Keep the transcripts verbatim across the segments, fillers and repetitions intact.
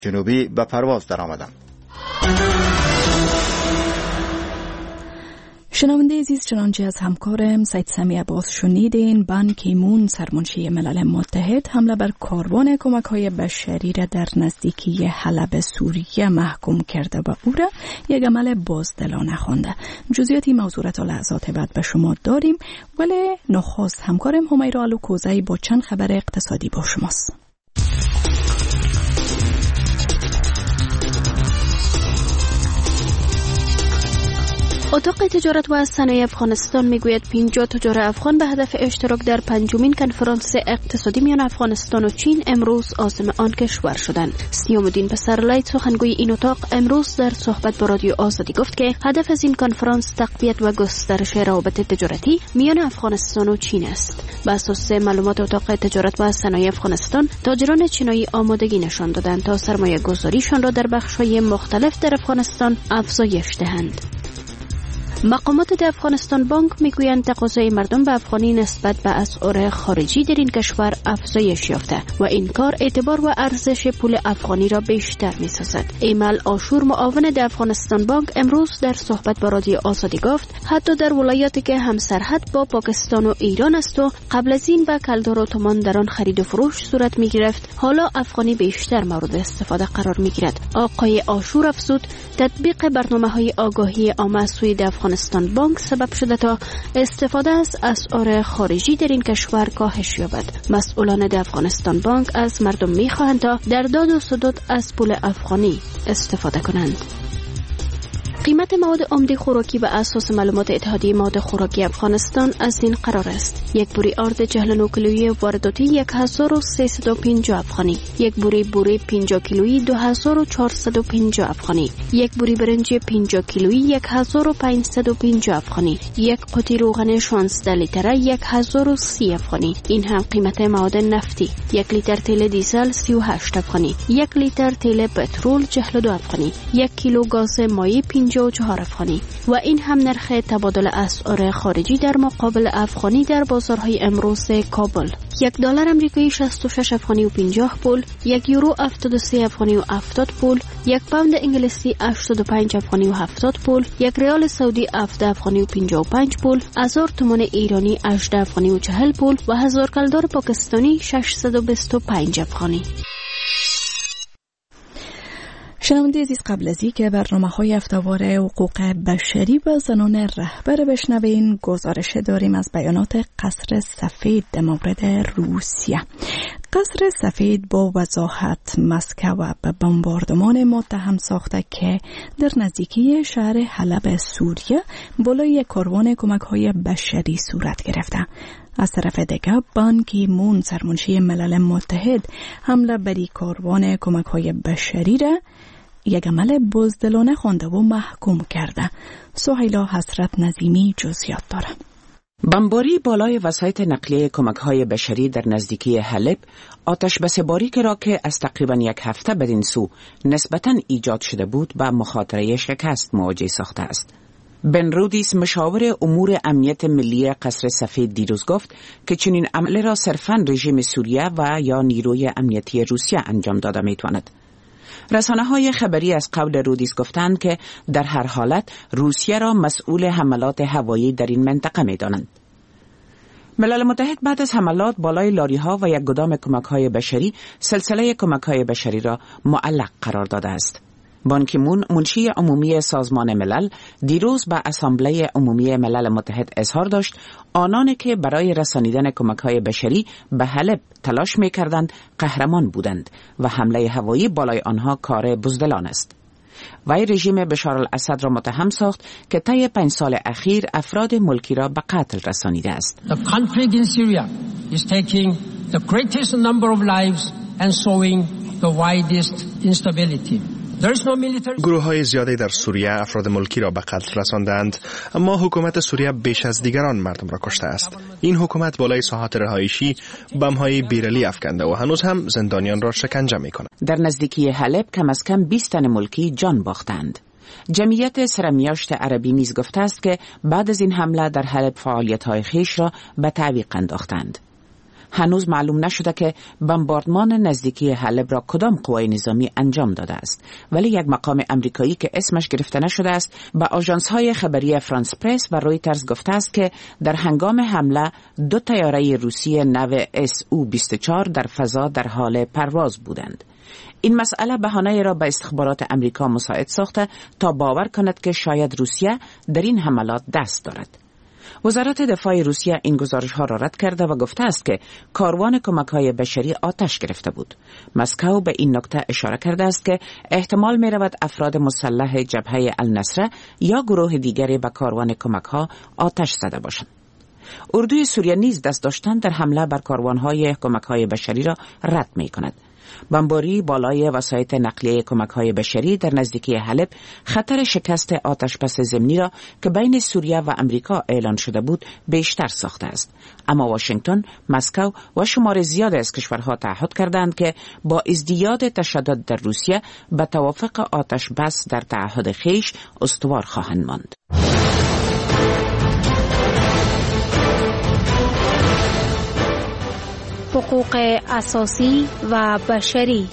جنوبی به پرواز در آمدند. شنونده عزیز، چنانچه از همکارم سید سمی عباس شنیدین، بان کی مون سرمنشی ملل متحد حمله بر کاروان کمک‌های بشری را در نزدیکی حلب سوریه محکوم کرده و او را یک عمل بزدلانه خوانده. جزئیات این موضوع را تا لحظات بعد به شما داریم، ولی نخست همکارم همیرا الوکوزی با چند خبر اقتصادی با شماست. اتاق تجارت و صنایع افغانستان میگوید پنجاه تجار افغان به هدف اشتراک در پنجمین کنفرانس اقتصادی میان افغانستان و چین امروز عازم آن کشور شدند. سیام الدین پسرلی، سخنگوی این اتاق، امروز در صحبت با رادیو آزادی گفت که هدف از این کنفرانس تقویت و گسترش روابط تجارتی میان افغانستان و چین است. بر اساس معلومات اتاق تجارت و صنایع افغانستان، تاجران چینایی آمادگی نشان دادند تا سرمایه گذاریشان را در بخش‌های مختلف در افغانستان افزایش دهند. مقامات افغانستان بانک میگویند تقاضای مردم به افغانی نسبت به اسعار خارجی در این کشور افزایش یافته و این کار اعتبار و ارزش پول افغانی را بیشتر میسازد. ایمل آشور، معاون افغانستان بانک، امروز در صحبت با رادیو آزادی گفت حتی در ولایاتی که هم سرحد با پاکستان و ایران است و قبل از این به کلدار و تومان در آن خرید و فروش صورت میگرفت، حالا افغانی بیشتر مورد استفاده قرار میگیرد. آقای آشور افزود تطبیق برنامه‌های آگاهی عامه از سوی افغانستان بانک سبب شده تا استفاده از اسعار خارجی در این کشور کاهش یابد. مسئولان افغانستان بانک از مردم می‌خواهند تا در داد و ستد از پول افغانی استفاده کنند. قیمت مواد عمده خوراکی بر اساس معلومات اتحادیه مواد خوراکی افغانستان از این قرار است: یک بوری آرد چهل و نه کیلویی وارداتی یک هزار و سیصد و پنجاه افغانی، یک بوری بوری پنجاه کیلویی دو هزار و چهارصد و پنجاه افغانی، یک بوری برنج پنجاه کیلویی یک هزار و پانصد و پنجاه افغانی، یک قوطی روغن شانزده لیتره یک هزار و سی افغانی. این هم قیمت مواد نفتی: یک لیتر تیل دیزل سی و هشت افغانی، یک لیتر تیل پترول چهل و دو افغانی، یک کیلو گاز مایع پنجاه و چهار افغانی. و این هم نرخ تبادل اسعار خارجی در مقابل افغانی در بازارهای امروز کابل: یک دلار آمریکایی شصت و شش افغانی و پنجاه پول، یک یورو هفتاد و سه افغانی و هفتاد پول، یک پوند انگلیسی هشتاد و پنج افغانی و هفتاد پول، یک ریال سعودی هفده افغانی و پنجاه و پنج پول، هزار تومان ایرانی هجده افغانی و چهل پول و هزار کلدار پاکستانی ششصد و بیست و پنج افغانی. شنونده عزیز، قبل از اینکه برنامه‌های هفته‌وار حقوق بشری و زنان رهبر بشنوین، گزارش داریم از بیانات قصر سفید در مورد روسیه. قصر سفید با وضاحت مسکو و به بمباردمان متهم ساخته که در نزدیکی شهر حلب سوریه بالای کاروان کمک‌های بشری صورت گرفته. از طرف دیگر بان کی مون سرمنشی ملل متحد حمله بر کاروان کمک‌های بشری را یک عمل بزدلانه خوانده و محکوم کرده. سهیلا حسرت نظیمی جزئیات داره. بمباری بالای وسایط نقلیه کمک‌های بشری در نزدیکی حلب آتش بس باریک را که از تقریباً یک هفته بدین سو نسبتاً ایجاد شده بود با مخاطره شکست مواجه ساخته است. بن رودیس، مشاور امور امنیت ملی قصر سفید، دیروز گفت که چنین عمل را صرفاً رژیم سوریه و یا نیروی امنیتی روسیه انجام داده میتواند. رسانه های خبری از قول رودیس گفتند که در هر حالت روسیه را مسئول حملات هوایی در این منطقه می دانند. ملل متحد بعد از حملات بالای لاری ها و یک گدام کمک های بشری سلسله کمک های بشری را معلق قرار داده است. بان کی مون، منشی عمومی سازمان ملل، دیروز به اسامبله عمومی ملل متحد اظهار داشت آنانی که برای رسانیدن کمک‌های بشری به حلب تلاش می‌کردند قهرمان بودند و حمله هوایی بالای آنها کار بزدلان است. وی رژیم بشار الاسد را متهم ساخت که طی پنج سال اخیر افراد ملکی را به قتل رسانیده است. The conflict in Syria is taking the greatest number of lives and sowing the widest instability. گروه های زیادی در سوریه افراد ملکی را به قتل رساندند، اما حکومت سوریه بیش از دیگران مردم را کشته است. این حکومت بالای ساحات رهایشی بم های بیرلی افکنده و هنوز هم زندانیان را شکنجه می کند. در نزدیکی حلب کم از کم بیست تن ملکی جان باختند. جمعیت سرمیاشت عربی نیز گفته است که بعد از این حمله در حلب فعالیت های خیش را به تعویق انداختند. هنوز معلوم نشده که بمباردمان نزدیکی حلب را کدام قوای نظامی انجام داده است، ولی یک مقام امریکایی که اسمش گرفته نشده است به آژانس‌های خبری فرانس پرس و رویترز گفته است که در هنگام حمله دو طیاره روسی نو اس او بیست و چهار در فضا در حال پرواز بودند. این مسئله بهانه را به استخبارات امریکا مساعد ساخته تا باور کند که شاید روسیه در این حملات دست دارد. وزارت دفاع روسیه این گزارش ها را رد کرده و گفته است که کاروان کمک های بشری آتش گرفته بود. مسکو به این نکته اشاره کرده است که احتمال می رود افراد مسلح جبهه النصره یا گروه دیگری به کاروان کمک ها آتش زده باشند. اردوی سوریه نیز دست داشتن در حمله بر کاروان های کمک های بشری را رد می کند. بمباری بالای وسایط نقلیه کمک های بشری در نزدیکی حلب خطر شکست آتشبس ضمنی را که بین سوریه و امریکا اعلان شده بود بیشتر ساخته است. اما واشنگتن، مسکو و شمار زیاد از کشورها تعهد کردند که با ازدیاد تشدد در روسیه به توافق آتشبس در تعهد خویش استوار خواهند ماند. حقوق اساسی و بشری.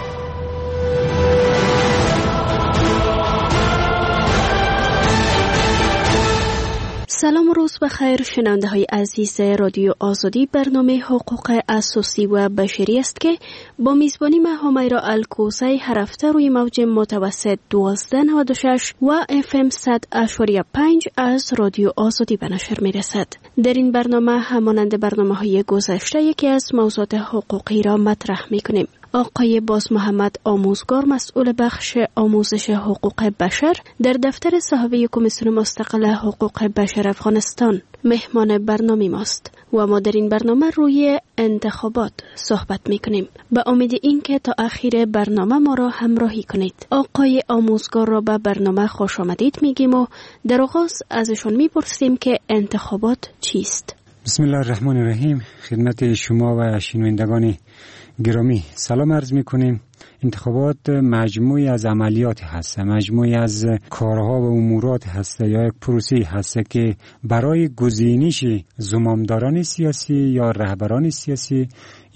سلام و روز بخیر شنونده های عزیز رادیو آزادی. برنامه حقوق اساسی و بشری است که با میزبانی من همیرا الکوسی هر هفته روی موج متوسط دوازده نود و شش و اف ام صد اشاری پنج از رادیو آزادی به نشر می رسد. در این برنامه همانند برنامه های گذشته یکی از موضوعات حقوقی را مطرح می کنیم. آقای باز محمد آموزگار مسئول بخش آموزش حقوق بشر در دفتر صحافی کمیسیون مستقل حقوق بشر افغانستان مهمان برنامه ماست و ما در این برنامه روی انتخابات صحبت می کنیم. به امید این که تا آخر برنامه ما را همراهی کنید. آقای آموزگار را به برنامه خوش آمدید میگیم و در آغاز ازشون میپرسیم که انتخابات چیست؟ بسم الله الرحمن الرحیم. خدمت شما و شنوندگان گرامی سلام عرض میکنیم. انتخابات مجموعی از عملیات هست، مجموعی از کارها و امورات هست یا یک پروسه هست که برای گزینش زمامداران سیاسی یا رهبران سیاسی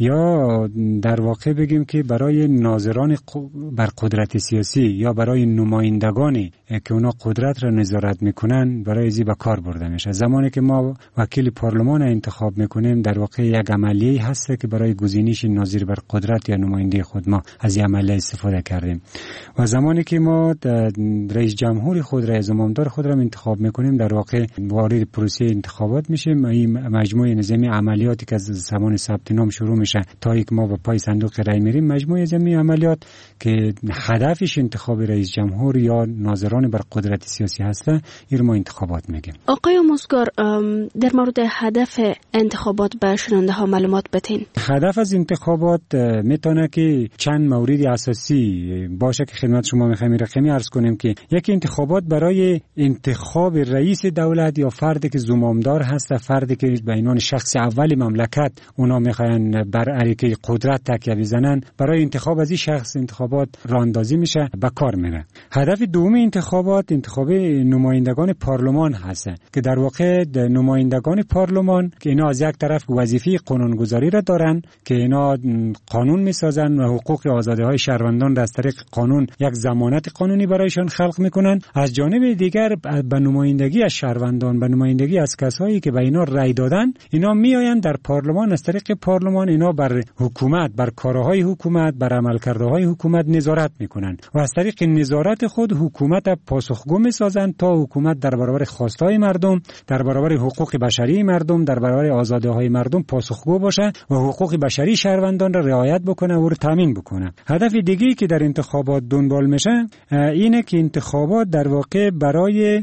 یا در واقع بگیم که برای ناظران بر قدرت سیاسی یا برای نمایندگانی که اونا قدرت را نظارت میکنن برای ازی به کار برده میشه. زمانی که ما وکیل پارلمان انتخاب میکنیم در واقع یک عملیه هست که برای گزینش ناظر بر قدرت یا نماینده خود ما از این عملیه استفاده کردیم. و زمانی که ما رئیس جمهور خود را زمامدار خود را انتخاب میکنیم در واقع وارد پروسه انتخابات میشیم. این مجموعه نظامی عملیاتی که از زمان ثبت نام شروع میشه تا یک ما به پای صندوق رای میریم، مجموعه زمین عملیات که هدفش انتخاب رئیس جمهور یا ناظران بر قدرت سیاسی هسته، این ما انتخابات میگیم. آقای آموزگار در مورد هدف انتخابات به شنونده ها معلومات بتین. هدف از انتخابات میتونه که چند مورد اساسی باشه که خدمت شما میخوایم رقمی عرض کنیم که یکی انتخابات برای انتخاب رئیس دولت یا فردی که زمامدار هست، فردی که به عنوان شخص اول مملکت اونا میخواین بر علیه قدرت تکیه بزنن، برای انتخاب از این شخص انتخابات راه اندازی میشه، به کار میره. هدف دوم انتخابات انتخاب نمایندگان پارلمان هست که در واقع نمایندگان پارلمان که اینا از یک طرف وظیفه قانونگذاری را دارن که اینا قانون میسازن و حقوق آزادی های شهروندان را از طریق قانون یک ضمانت قانونی برایشان خلق میکنن، از جانب دیگر به نمایندگی از شهروندان، به نمایندگی از کسایی که به اینا رأی دادن، اینا میآیند در پارلمان، از طریق پارلمان اینا بر حکومت، بر کارهای حکومت، بر عملکردهای حکومت نظارت میکنن و از طریق نظارت خود حکومت پاسخگو میسازن تا حکومت در برابر خواستهای مردم، در برابر حقوق بشری مردم، در برابر آزادی‌های مردم پاسخگو باشه و حقوق بشری شهروندان را رعایت بکنه و تامین بکنه. هدف دیگه‌ای که در انتخابات دنبال میشه اینه که انتخابات در واقع برای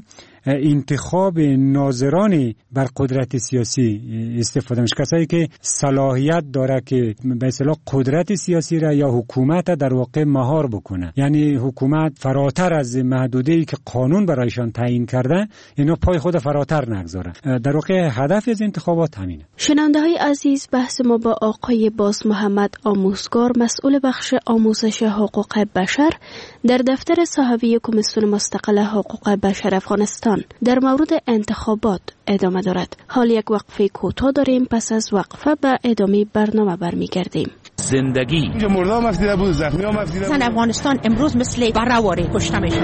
انتخاب ناظران بر قدرت سیاسی استفاده میشه، کسایی که صلاحیت داره که به اصطلاح قدرت سیاسی را یا حکومت در واقع مهار بکنه، یعنی حکومت فراتر از محدوده‌ای که قانون برایشان تعیین کرده اینا پای خود فراتر نگذاره. در واقع هدف از انتخابات همینه. شنونده های عزیز، بحث ما با آقای باز محمد آموزگار مسئول بخش آموزش حقوق بشر در دفتر صحافی کمیسیون مستقل حقوق بشر افغانستان افغانستان در مورد انتخابات ادامه دارد. حال یک وقفه کوتاه داریم، پس از وقفه به ادامه برنامه برمیگردیم. زندگی مردم مفیده بود، زخمی ها مفیده بود. افغانستان امروز مثل برآوری کشته میشه.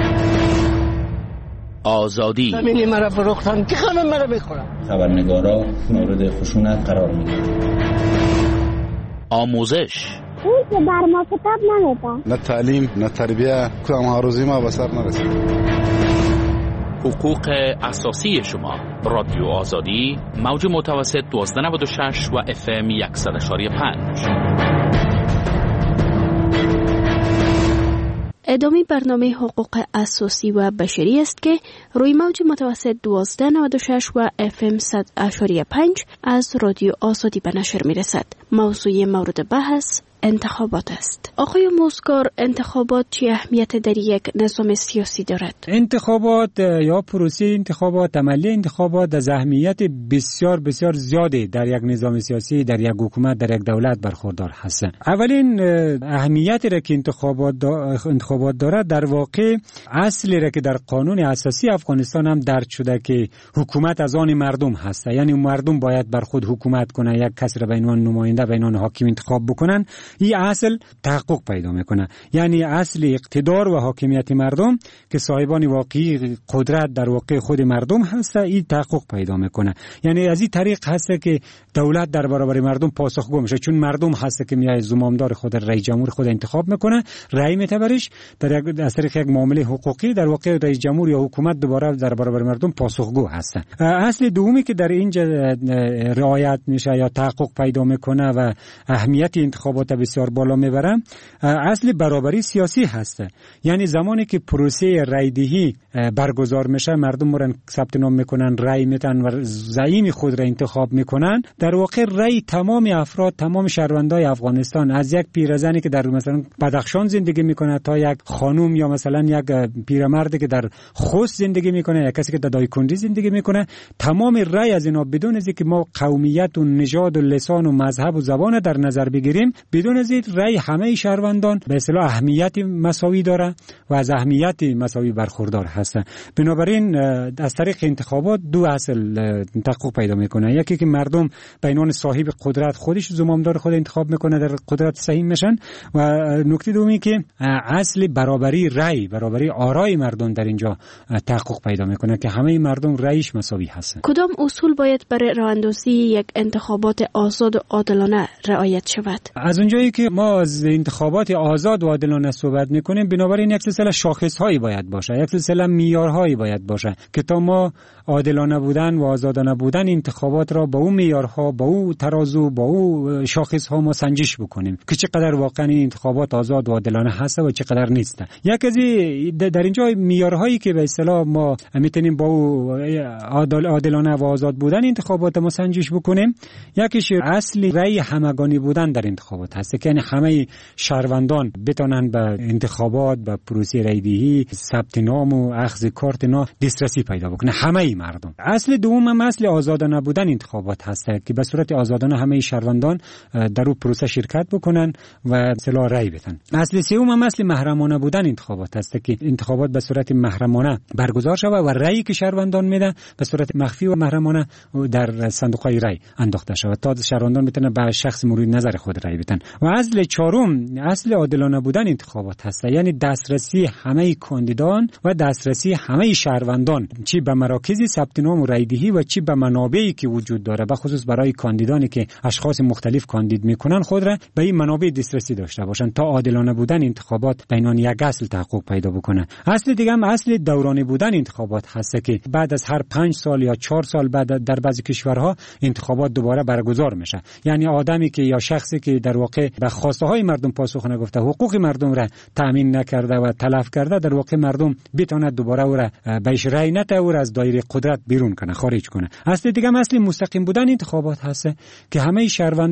آزادی زمینی مرا فروختن که خانم مرا بخورم. خبرنگارا مورد خشونت قرار میگیرن. آموزش اون که بر ما کتاب نمیده. نه تعلیم نه تربیه، کدام هاروزی ما به سر نرسید. حقوق اساسی شما. رادیو آزادی، موج متوسط دوازده نود و شش و اف ام صد و یک و پنج. ادامه برنامه حقوق اساسی و بشری است که روی موج متوسط دوازده نود و شش و اف ام صد و پنج از رادیو آزادی به نشر می رسد. موضوع مورد بحث انتخابات است. آقای موسکار، انتخابات چه اهمیت در یک نظام سیاسی دارد؟ انتخابات یا پروسه انتخابات، عملی انتخابات از اهمیت بسیار بسیار زیادی در یک نظام سیاسی، در یک حکومت، در یک دولت برخوردار هست. اولین اهمیتی را که انتخابات انتخابات دارد در واقع اصلی را که در قانون اساسی افغانستان هم درج شده که حکومت از آن مردم هست، یعنی مردم باید بر خود حکومت کنه، یک کسی را به عنوان نماینده به عنوان حاکم انتخاب بکنن. این اصل تحقق پیدا میکنه، یعنی اصل اقتدار و حاکمیت مردم که صاحبان واقعی قدرت در واقع خود مردم هست، این تحقق پیدا میکنه. یعنی از این طریق هست که دولت در برابر مردم پاسخگو میشه، چون مردم هست که میاد زمامدار خود رئیس جمهور خود انتخاب میکنه، رأی میتبرش در یک از طریق یک معامله حقوقی در واقع رئیس جمهور یا حکومت دوباره در برابر مردم پاسخگو هست. اصل دومی که در اینجا رعایت میشه یا تحقق پیدا میکنه و اهمیت انتخابات بسیار بالا میبره، اصل برابری سیاسی هست. یعنی زمانی که پروسه رایدهی برگزار میشه، مردم مرن ثبت نام میکنن، رای میدن و زعیم خود را انتخاب میکنن، در واقع رای تمام افراد، تمام شهروندای افغانستان، از یک پیرزنی که در مثلا بدخشان زندگی میکنه تا یک خانم یا مثلا یک پیرمردی که در خوست زندگی میکنه یا کسی که در دایکندی زندگی میکنه، تمام رای از اینا بدون از اینکه ما قومیت و نژاد و لسان و مذهب و زبان در نظر بگیریم، بدون از این رای همه شهروندان به اصطلاح اهمیت مساوی داره و از اهمیت مساوی برخوردار هست. بنابراین از طریق انتخابات دو اصل تحقق پیدا میکنه، یکی که مردم به عنوان صاحب قدرت خودش زمامدار خود انتخاب میکنه، در قدرت سهیم میشن، و نکته دومی که اصل برابری رای، برابری آرای مردم در اینجا تحقق پیدا میکنه که همه مردم رایش مساوی هست. کدام اصول باید برای راه اندازی یک انتخابات آزاد و عادلانه رعایت شود؟ از اونجایی که ما از انتخابات آزاد و عادلانه صحبت میکنیم، بنابراین یک سلسله شاخص‌هایی باید باشه، یک سلسله معیارهایی باید باشه که تا ما عادلانه بودن و آزادانه بودن انتخابات را با اون معیارها، با اون ترازو، با اون شاخص‌ها ما سنجش بکنیم که چقدر واقعا این انتخابات آزاد و عادلانه هست و چقدر نیست. یک از در اینجا معیارهایی که به اصطلاح ما میتونیم با عادلانه و آزاد بودن انتخابات ما سنجش بکنیم، یکیش اصل رأی همگانی بودن در انتخابات هست که یعنی همه شهروندان بتونن به انتخابات، به پروسه رایدهی، ثبت نام و اخذ کارت نا دسترسی پیدا بکنه، همه مردم. اصل دوم هم اصل آزادانه بودن انتخابات هست که به صورت آزادانه همه شهروندان در اون پروسه شرکت بکنن و اصلا رای بدن. اصل سوم هم اصل محرمانه بودن انتخابات هست که انتخابات به صورت محرمانه برگزار شود و رایی که شهروندان میدن به صورت مخفی و محرمانه در صندوق‌های رای انداخته شود تا شهروندان بتونن به شخص مورد نظر خود رای بدن. و اصل چهارم اصل عادلانه بودن انتخابات هست، یعنی دسترسی همه کاندیدان و دسترسی همه شهروندان، چی به مراکز ثبت نام و رایدهی و چی به منابعی که وجود داره، به خصوص برای کاندیدانی که اشخاص مختلف کاندید میکنن، خود را به این منابع دسترسی داشته باشن تا عادلانه بودن انتخابات به عنوان یک اصل تحقق پیدا بکنه. اصل دیگه هم اصل دورانی بودن انتخابات هست که بعد از هر پنج سال یا چهار سال بعد در بعضی کشورها انتخابات دوباره برگزار میشه، یعنی آدمی که یا شخصی که در واقع به خواسته های مردم پاسخ نگفته، حقوق مردم را تامین نکرده و تلف کرده، در واقع مردم بتونه دوباره او را بهش رأی نده، او را از دایره قدرت بیرون کنه، خارج کنه. اصل دیگه هم اصل مستقیم بودن انتخابات هست که همه شهروندان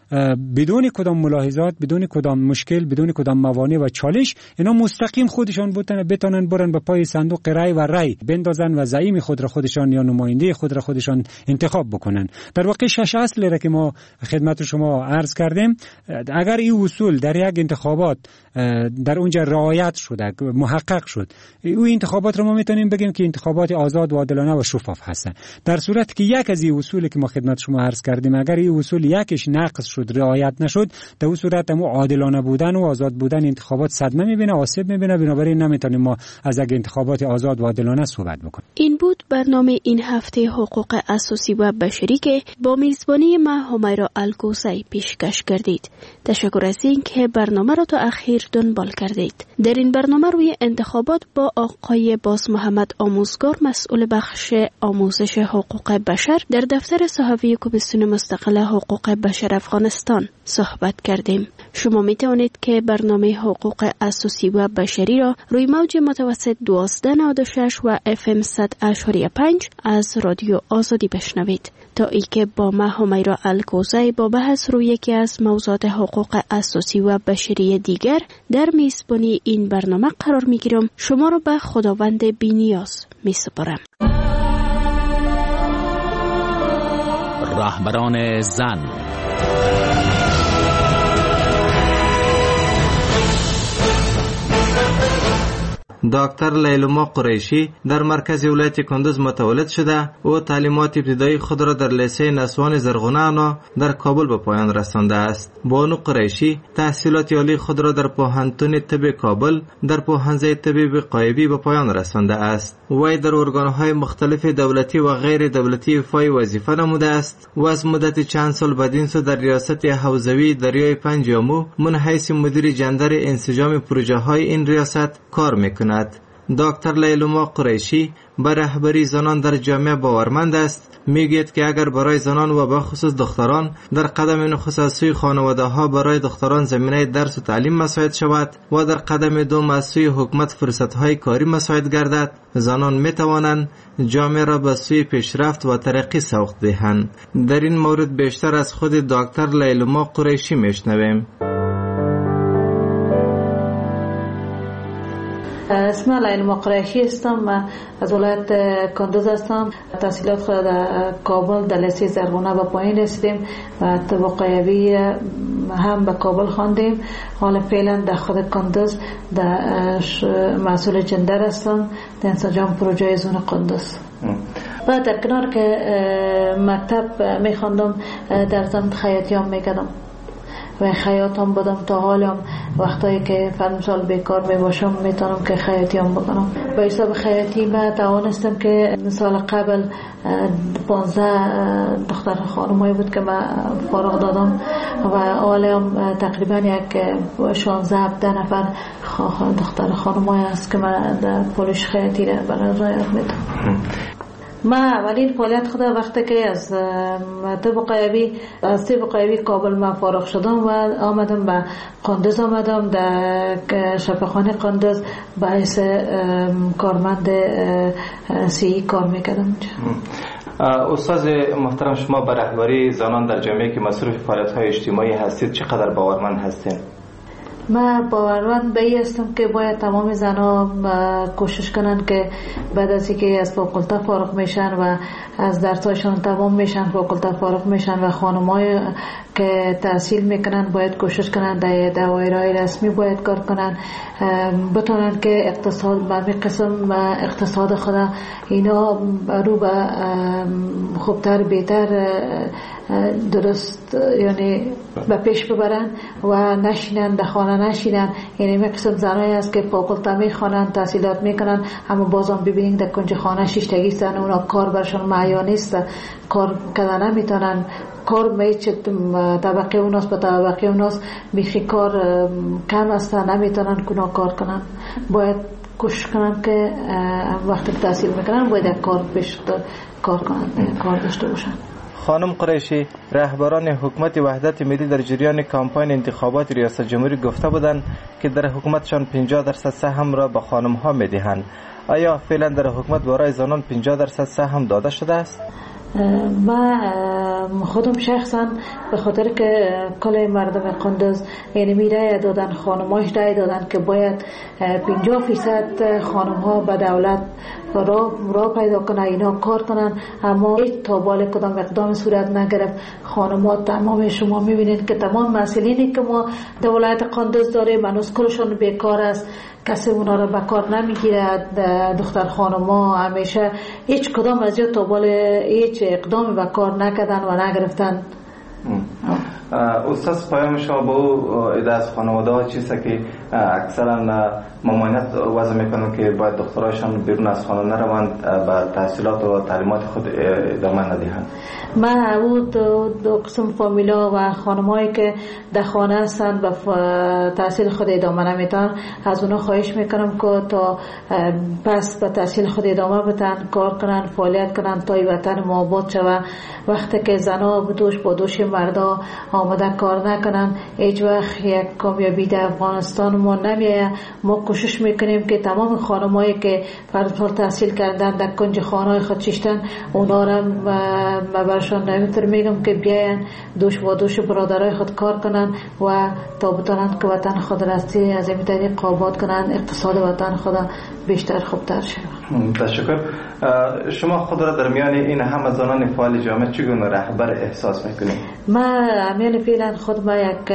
بدون کدام ملاحظات، بدون کدام مشکل، بدون کدام موانع و چالش اینا مستقیم خودشان بتونن بتونن برن به پای صندوق رای و رای بندازن و زعیم خود را خودشان یا نماینده خود را خودشان انتخاب بکنن. در واقع شش اصل را که ما خدمت شما عرض کردیم، اگر این اصول در یک انتخابات در اونجا رعایت شده، محقق شد، این انتخابات را ما میتونیم بگیم که انتخابات آزاد و عادلانه و شفاف هستند. در صورت که یک از این اصولی که ما خدمت شما عرض کردیم اگر این اصول یکش نقض شد، رعایت نشد، در اون صورت هم عادلانه بودن و آزاد بودن انتخابات صدمه میبینه، آسیب میبینه. بنابراین نمیتونیم ما از یک انتخابات آزاد و عادلانه صحبت بکنیم. این بود برنامه این هفته حقوق اساسی و بشری که با میزبانی ما همیرا الکوزی پیشکش کردید. تشکر از این که برنامه را تا اخیر دنبال کردید. در این برنامه روی انتخابات با آقای باز محمد آموزگار، مسئول بخش آموزش حقوق بشر در دفتر صحافی کمیسیون مستقل حقوق بشر افغانستان صحبت کردیم. شما می توانید که برنامه حقوق اساسی و بشری را روی موج متوسط دوازده نود و شش و اف ام صد اشاری پنج از رادیو آزادی بشنوید. تا ای که با ما همیرا الکوزی با بحث روی یکی از موضوعات حقوق اساسی و بشری دیگر در میزبانی این برنامه قرار می گیرم. شما را به خداوند بی‌نیاز می سپارم. رهبران زن. دکتر لیلما قریشی در مرکز ولایت کندوز متولد شده و تعلیمات ابتدایی خود را در لیسه نسوان زرغونه انا در کابل به پایان رسانده است. بانو قریشی تحصیلات عالی خود را در پوهنتون طب کابل در پوهنځی طب قایبی به پایان رسانده است. وی در ارگانهای مختلف دولتی و غیر دولتی ایفای وظیفه نموده است و از مدت چند سال بدین سو در ریاست حوزوی دریای پنجامو من حیث مدیر جندر انسجام پروژه های این ریاست کار میکند. دکتر لیلما قریشی به رهبری زنان در جامعه باورمند است. میگوید که اگر برای زنان و به خصوص دختران در قدم نخست از سوی خانواده ها برای دختران زمینه درس و تعلیم مساعد شود و در قدم دوم از سوی حکومت فرصت های کاری مساعد گردد، زنان می توانند جامعه را به سوی پیشرفت و ترقی سوق دهند. در این مورد بیشتر از خود دکتر لیلما قریشی میشنویم. اسم لیلما قریشی هستم. من از ولایت کندوز هستم. تحصیلات خود در کابل در لیسه زرغونه به پایین رسیدیم و طب قایبی هم به کابل خواندیم. حالا فعلا در خود کندوز در مسئول جندر هستم در انسجام پروژه زون کندوز. و در کنار که مکتب می خواندم در ضمن خیاطی هم می کردم و خیاط هم بودم. تا حالم وقتایی که فرم سال بیکار می باشم میتونم که خیاطی هم بکنم. با حساب خیاطی من توانستم که سال قبل پانزده دختر خانمایی بود که من فارغ دادم و حالا هم تقریبا یک شانزده هفده نفر دختر خانمایی هست که من در پولش خیاطی را برای رعایت میدم. من اولین فعالیت خود وقتی که از طب قایبی از طب قایبی کابل من فارغ شدم و آمدم به کندوز، آمدم در شفاخانه کندوز به حیث کارمند سی کار میکردم. استاد محترم، شما به رهبری زنان در جامعه که مصروف فعالیت‌های اجتماعی هستید چقدر باورمند هستید؟ من باورمند به این هستم که باید تمام زنها کوشش کنن که بعد از اینکه از فاکولته فارغ میشن و از درسایشان تمام میشن، فاکولته فارغ میشن و خانمای که تحصیل میکنن باید کوشش کنن در دایره رسمی باید کار کنن، بتونن که اقتصاد به قسم اقتصاد خود اینا رو به خوبتر بهتر درست یعنی به پیش ببرن و نشینن در خانه نشینن. یعنی می قسم زنایی هست که فاکولته میخوانن تحصیلات میکنن اما بازم ببینید در کنج خانه شیشتگی هستن، اونا کار برشون معیار نیست، کار کردن نمیتونن. کار میچه طبقه اوناست به طبقه اوناست بیخی کار کم است، نمیتونن کنا کار کنن. باید کوشش کنن که وقتی تحصیل میکنن باید کار پیش کار کنن، کار داشته باشن. خانم قریشی، رهبران حکومت وحدت ملی در جریان کمپاین انتخابات ریاست جمهوری گفته بودند که در حکومتشان پنجاه درصد سهم را به خانم ها میدهند. آیا فعلا در حکومت برای زنان پنجاه درصد سهم داده شده است؟ من خودم شخصا به خاطر که کل مردم قندوز یعنی می رای دادن، خانماش رای دادن که باید پنجاه فیصد خانم ها به دولت را, را پیدا کنن، اینا کار کنن، اما هیچ تا بال کدام اقدام صورت نگرفت. خانم‌ها تمام شما میبینید که تمام مسئولینی که ما دولت قندوز داریم هنوز کلشون بیکار است، کسی اونا را به کار نمیگیره. دختر خانم‌ها همیشه هیچ کدام از یا تا بال هیچ اقدام به کار نکردن و نگرفتن. استاد پیام شما با ایده از خانواده ها چیست که اکثرا ممانعت وضع میکنن که باید دختراشان بیرون از خانه نروند، به تحصیلات و تعلیمات خود ادامه ندهند؟ من او دو, دو قسم فامیلا و خانمایی که در خانه هستند و تحصیل خود ادامه نمیتن، از اونا خواهش میکنم که تا پس به تحصیل خود ادامه بدن، کار کنن، فعالیت کنن تا وطن ما آباد شود. وقتی که زنا بدوش با دوش مردا آمده کار نکنن، هیچ وقت یک کامیابی در افغانستان ما نمیه. ما کوشش میکنیم که تمام خانمایی که فرض تحصیل کردن در کنج خانه‌های خود شیشتن، اونا را برشان نمیتر میگم که بیاین دوش با دوش برادرای خود کار کنن و تا بتونن که وطن خود راستی از این طریق آباد کنن، اقتصاد وطن خود بیشتر خوبتر شود. تشکر. شما خود را در میان این همه زنان فعال جامعه چگونه رهبر احساس میکنید؟ من میان فعلا خود ما یک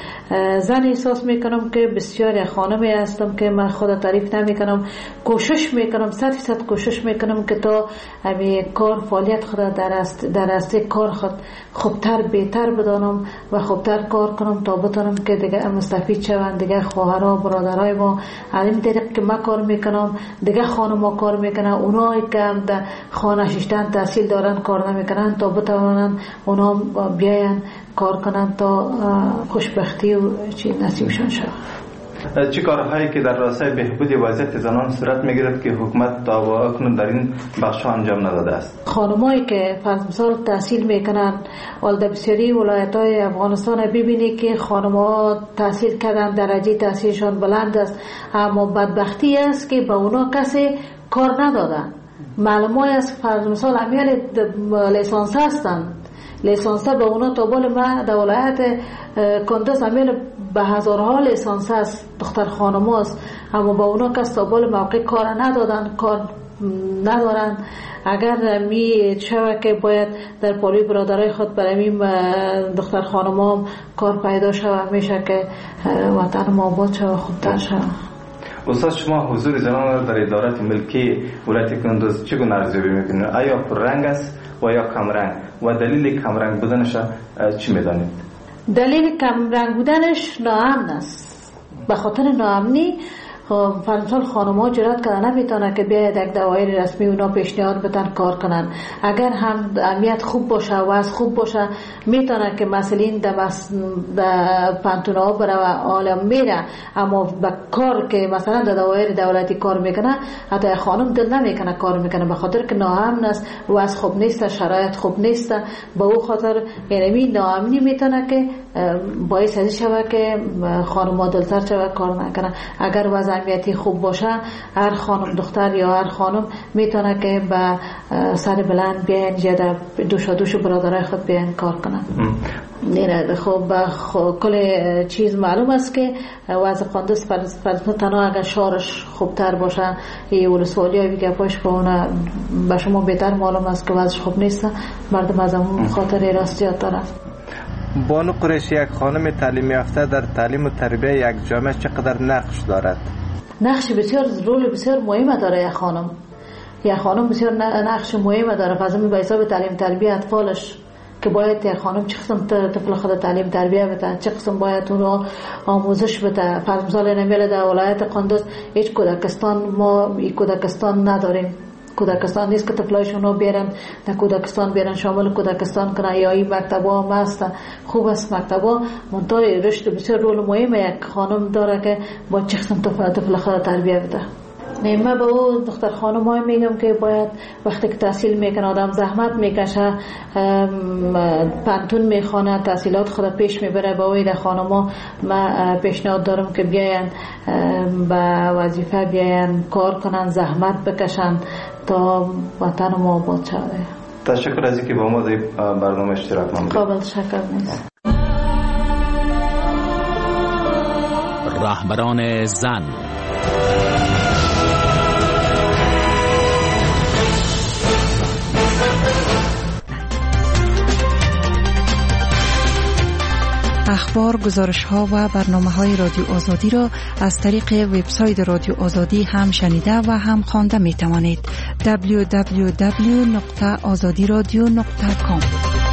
زن احساس میکنم که بسیار خانمی هستم که من خود تعریف نمیکنم، کوشش میکنم، صد فیصد کوشش میکنم که تا امی کار فعالیت خود در در راسته کار خود خوبتر بهتر بدانم و خوبتر کار کنم تا بتونم که دیگه مستفید شوند دیگه خواهرها برادرای ما. همین طریق که من کار میکنم دیگه خانم‌ها کار میکنن، اونایی که در خانه شیشتن تحصیل دارن کار نمیکنن تا بتوانن اونا بیاین کار کنن تا خوشبختی و چی نصیبشون شود. چه کارهایی که در راستای بهبود وضعیت زنان صورت میگیرد که حکومت تا اکنون در این بخش انجام نداده است؟ خانمایی که فرض مثال تحصیل میکنن، ول در بسیاری ولایت‌های افغانستان ببینی که خانم‌ها تحصیل کردن، درجه تحصیلشان بلند است، اما بدبختی است که به اونا کسی کار ندادن. معلومه است فرض مثال امیال لیسانس هستند، لیسانس به اونا تا بال ما در ولایت کندوز امیال به هزارها لیسانس است، دختر خانم است، اما با اونا کس تا بال موقع کار ندادن، کار ندارن. اگر می شوه که باید در پاروی برادرای خود برای دختر خانم هم کار پیدا شوه، میشه که وطن ما آباد شوه، خوبتر شوه. استاد شما حضور زنان در ادارات ملکی ولایت کندوز چگونه ارزیابی میکنید؟ آیا پررنگ است و یا کمرنگ و دلیل کمرنگ بودنش چی میدانید؟ دلیل کمرنگ بودنش ناامن است. به خاطر ناامنی فرضاً خانم‌ها جرأت کردن نمیتونن که بیاید یک دوایر رسمی اونا پیشنهاد بدن کار کنن. اگر هم امنیت خوب باشه و از خوب باشه میتونن که مسئولین در پانتون‌ها برای عالم میره، اما به کار که مثلا در دوایر دولتی کار میکنه حتی خانم دل نمیکنه کار میکنه، به خاطر که ناامن است و از خوب نیست، شرایط خوب نیست. به او خاطر یعنی ناامنی میتونه که باعث از شوه که خانم‌ها دلتر شوه کار نکنه. اگر وضع امنیتی خوب باشه هر خانم دختر یا هر خانم میتونه که به سر بلند بیاین یا دوش و دوش برادرای خود بیاین کار کنن. نه خب کل چیز معلوم است که وضع قندوز فرض تنها اگر شهرش خوبتر باشه، یه ولسوالی های بیگه پاش به اون به شما بهتر معلوم است که وضعش خوب نیست، مردم از اون خاطر راستیات دارن. بانو قریشی یک خانم تعلیم یافته در تعلیم و تربیه یک جامعه چقدر نقش دارد؟ نقش بسیار رول بسیار مهمه داره. یک خانم یک خانم بسیار نقش مهمه داره فضا به حساب تعلیم تربیه اطفالش، که باید یک خانم چه قسم طفل خود تعلیم تربیه بده، چه قسم باید اون رو آموزش بده. فرض مثال نمیله در ولایت قندوز هیچ کودکستان ما این کودکستان نداریم. کودکستان نیست که طفلایشون رو بیارن در کودکستان بیارن شامل کودکستان کنن، یا این مکتبا هم هست، خوب است مکتبا، منطقه رشد بسیار رول مهمه یک خانم داره که با چه قسم طفل خود تربیه بده. من به او دختر خانم های میگم که باید وقتی که تحصیل میکنه آدم زحمت میکشه، پانتون میخونه، تحصیلات خود پیش میبره. با اوی در خانم ها من پیشنهاد دارم که بیاین به وظیفه بیاین کار کنن، زحمت بکشن تا وطن ما آباد شده. تشکر از اینکه با ما در برنامه اشتراک نمودید. قابل تشکر نیست. رهبران زن. اخبار، گزارش‌ها و برنامه‌های رادیو آزادی را از طریق وبسایت رادیو آزادی هم شنیده و هم خوانده می‌توانید. دبلیو دبلیو دبلیو دات آزادی رادیو دات کام.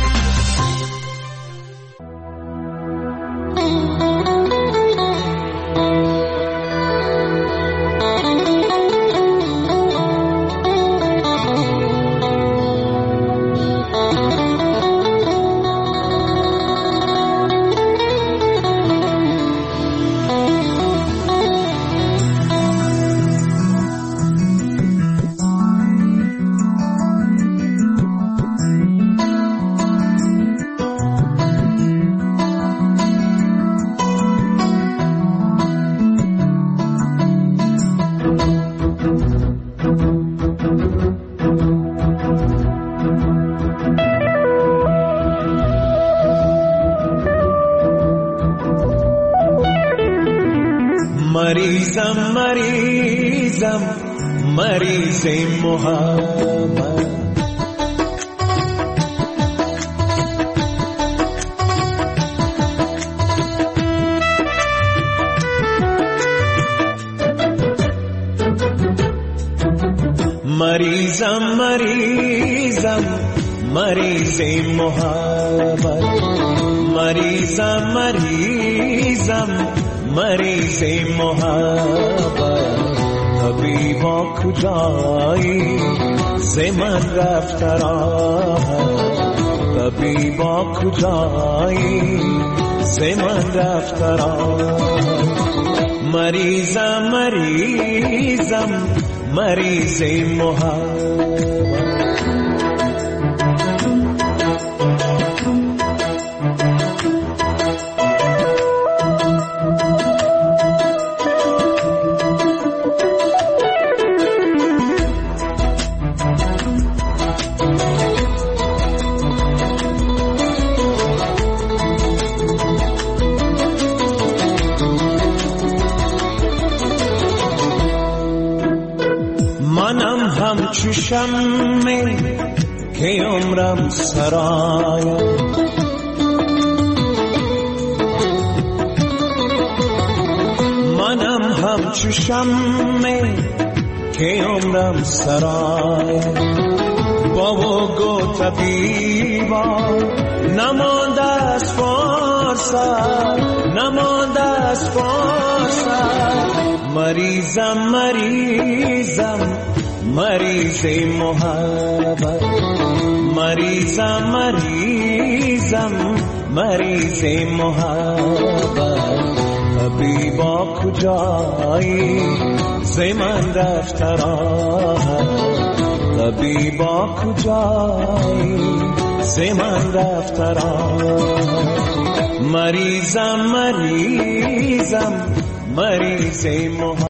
مریضم مریضم مریض محبت، مریضم مریضم مریض محبت، مریضم مریضم مریض محبت. طبیبا کجایی ز من رفت راحت، طبیبا کجایی ز من رفت راحت. مریضم مریضم مریض محبت. همچو شمع که عمرم سرایم، منم همچو شمع که عمرم سرایم. بابا گو طبیبا نمانده از فرصت، نمانده از فرصت. مریضم مریضم مریض محبت، مریضم مریضم مریض محبت. طبیبا کجایی ز من رفت راحت، طبیبا کجایی ز من رفت راحت. مریضم مریضم مریض محبت.